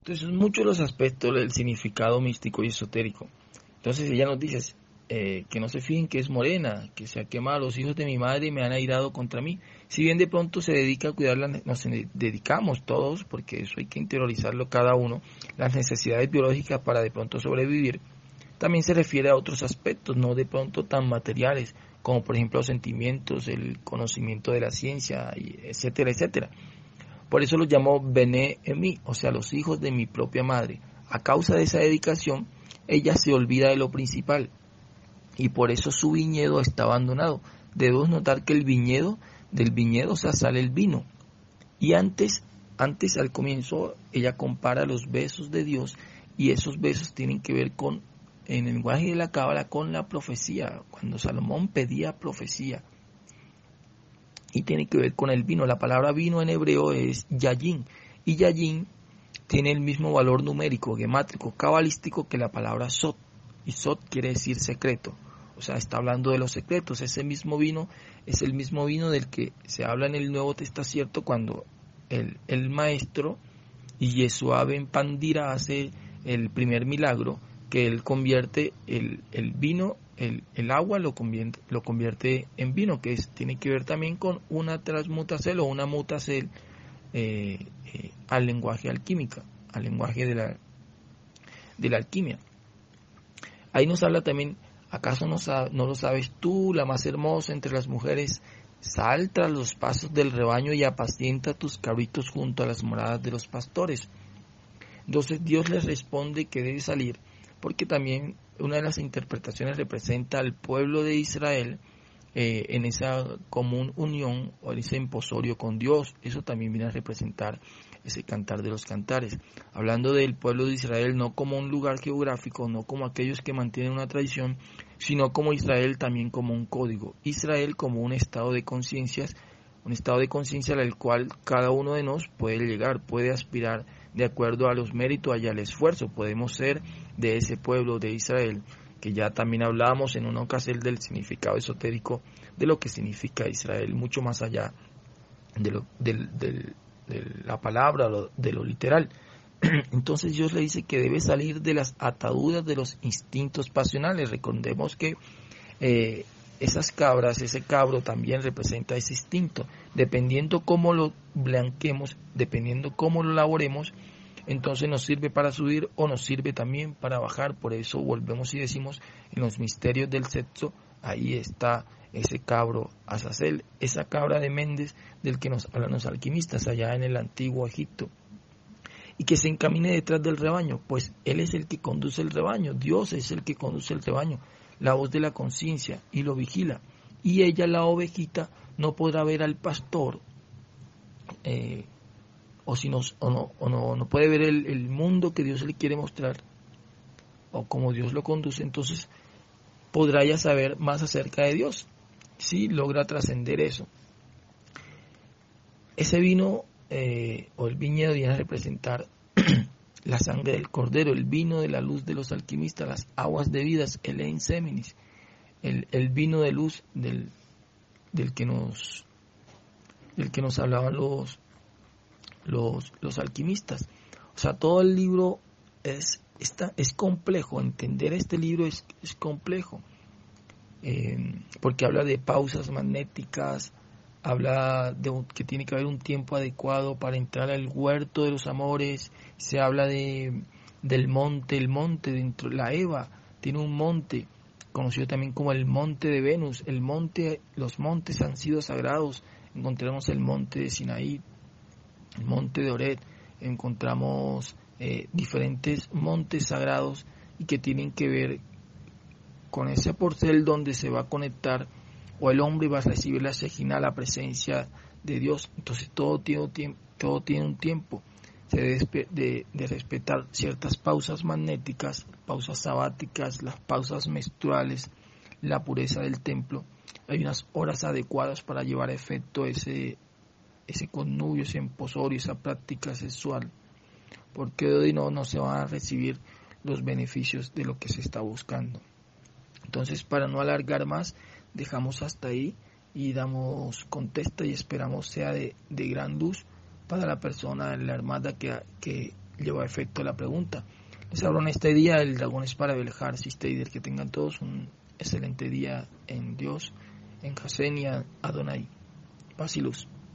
Entonces, son muchos los aspectos del significado místico y esotérico. Entonces, ella nos dice que no se fijen que es morena, que se ha quemado, los hijos de mi madre me han airado contra mí. Si bien de pronto se dedica a cuidar, nos dedicamos todos, porque eso hay que interiorizarlo cada uno, las necesidades biológicas para de pronto sobrevivir, también se refiere a otros aspectos, no de pronto tan materiales, como por ejemplo los sentimientos, el conocimiento de la ciencia, etcétera, etcétera. Por eso los llamó Bene Emi, o sea, los hijos de mi propia madre. A causa de esa dedicación, ella se olvida de lo principal y por eso su viñedo está abandonado. Debemos notar que del viñedo, o sea, sale el vino. Y antes al comienzo, ella compara los besos de Dios y esos besos tienen que ver con, en el lenguaje de la Cábala, con la profecía. Cuando Salomón pedía profecía, y tiene que ver con el vino. La palabra vino en hebreo es yayin, y yayin tiene el mismo valor numérico, gemátrico, cabalístico que la palabra sot, y sot quiere decir secreto, o sea, está hablando de los secretos. Ese mismo vino es el mismo vino del que se habla en el Nuevo Testamento cuando el maestro Yeshua ben Pandira hace el primer milagro, que él convierte el vino, el agua lo convierte en vino, que tiene que ver también con una transmutación o una mutación al lenguaje alquímica, al lenguaje de la alquimia. Ahí nos habla también, ¿acaso no lo sabes tú, la más hermosa entre las mujeres? Sal tras los pasos del rebaño y apacienta tus cabritos junto a las moradas de los pastores. Entonces Dios les responde que debe salir, porque también una de las interpretaciones representa al pueblo de Israel en esa común unión o ese emposorio con Dios. Eso también viene a representar ese cantar de los cantares, hablando del pueblo de Israel no como un lugar geográfico, no como aquellos que mantienen una tradición, sino como Israel también como un código, Israel como un estado de conciencia al cual cada uno de nosotros puede llegar, puede aspirar de acuerdo a los méritos y al esfuerzo. Podemos ser de ese pueblo de Israel, que ya también hablábamos en una ocasión del significado esotérico de lo que significa Israel, mucho más allá de la palabra, de lo literal. Entonces Dios le dice que debe salir de las ataduras de los instintos pasionales. Recordemos que esas cabras, ese cabro también representa ese instinto. Dependiendo cómo lo blanquemos, dependiendo cómo lo elaboremos, entonces nos sirve para subir o nos sirve también para bajar. Por eso volvemos y decimos, en los misterios del sexo, ahí está ese cabro Azazel, esa cabra de Méndez del que nos hablan los alquimistas allá en el antiguo Egipto. Y que se encamine detrás del rebaño, pues Él es el que conduce el rebaño, Dios es el que conduce el rebaño, la voz de la conciencia, y lo vigila. Y ella, la ovejita, no podrá ver al pastor, no puede ver el mundo que Dios le quiere mostrar, o como Dios lo conduce. Entonces podrá ya saber más acerca de Dios, si logra trascender eso. Ese vino o el viñedo viene a representar la sangre del cordero, el vino de la luz de los alquimistas, las aguas de vidas, el Ein Seminis, el vino de luz del que nos hablaban los alquimistas. O sea, todo el libro es complejo. Entender este libro es complejo, porque habla de pausas magnéticas, habla de que tiene que haber un tiempo adecuado para entrar al huerto de los amores. Se habla del monte, el monte dentro, la Eva tiene un monte conocido también como el monte de Venus. Los montes han sido sagrados. Encontramos el monte de Sinaí, el monte de Ored, encontramos diferentes montes sagrados y que tienen que ver con ese portal donde se va a conectar, o el hombre va a recibir la Shejina, la presencia de Dios. Entonces todo tiene un tiempo. Se debe de respetar ciertas pausas magnéticas, pausas sabáticas, las pausas menstruales, la pureza del templo. Hay unas horas adecuadas para llevar a efecto ese connubio, ese emposorio, esa práctica sexual, porque hoy no se van a recibir los beneficios de lo que se está buscando. Entonces, para no alargar más, dejamos hasta ahí y damos contesta y esperamos sea de gran luz para la persona, la hermana que lleva a efecto la pregunta. Les hablo en este día, el dragón es para Belhar Sisteider. Que tengan todos un excelente día en Dios, en Hashem y Adonai. Paz y luz.